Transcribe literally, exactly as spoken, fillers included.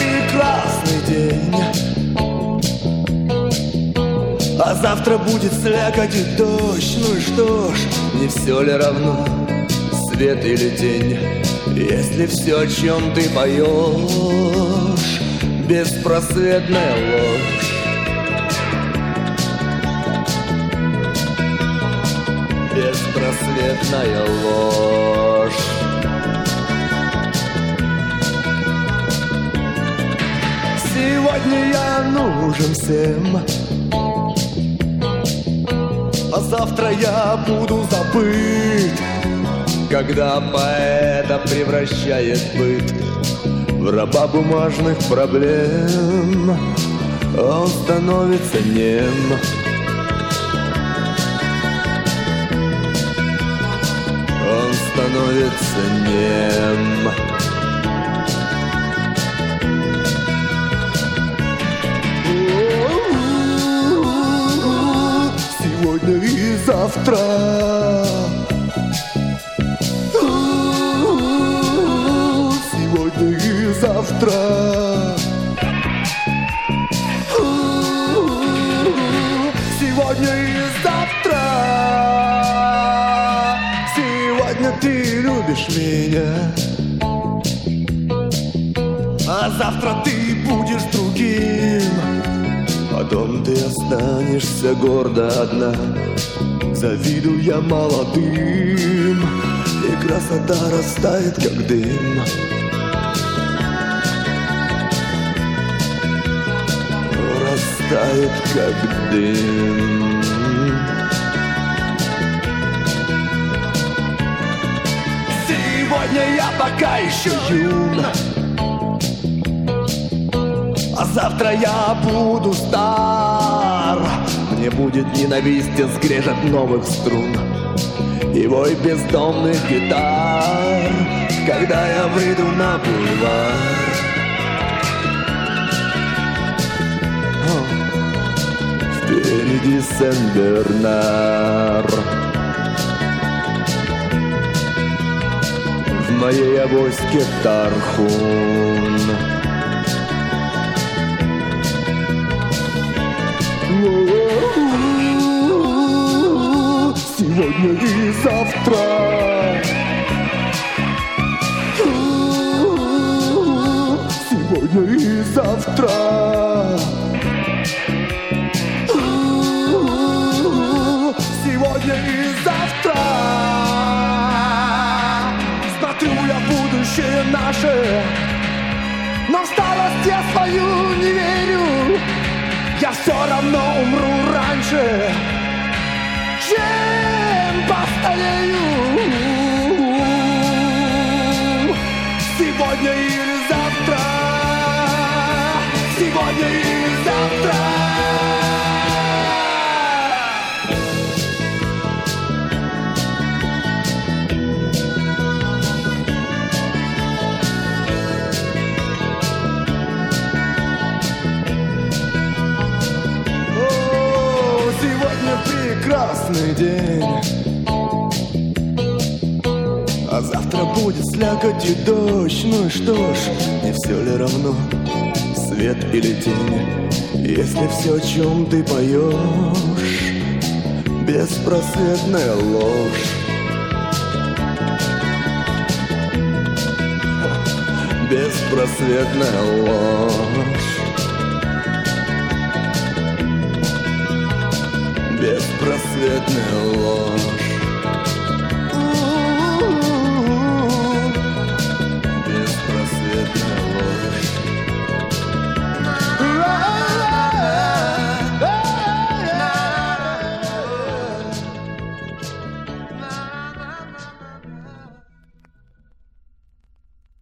прекрасный день, а завтра будет слякоть и дождь. Ну и что ж, не все ли равно, свет или тень, если все, о чем ты поешь, беспросветная ложь. Беспросветная ложь. Сегодня я нужен всем, а завтра я буду забыт. Когда поэта превращает быт в раба бумажных проблем, он становится нем. Он становится нем. Сегодня и завтра, сегодня и завтра, сегодня и завтра. Сегодня ты любишь меня, а завтра ты будешь другим. Потом ты останешься гордо одна, завидуя молодым, и красота растает, как дым. Растает, как дым. Сегодня я пока еще юн, а завтра я буду стар. Мне будет ненавистен скрежет новых струн и вой бездомных гитар, когда я выйду на бульвар. О, впереди Сен-Бернар. В моей авоське Тархун. Сегодня и завтра, сегодня и завтра, сегодня и завтра. Смотрю я будущее наше, но в старость я свою не верю. Я все равно умру раньше, чем постарею. Сегодня или завтра, сегодня или завтра. Прекрасный день, а завтра будет слякоть и дождь. Ну и что ж, не все ли равно, свет или тень, если все, о чем ты поешь, беспросветная ложь. Беспросветная ложь. Беспросветная ложь.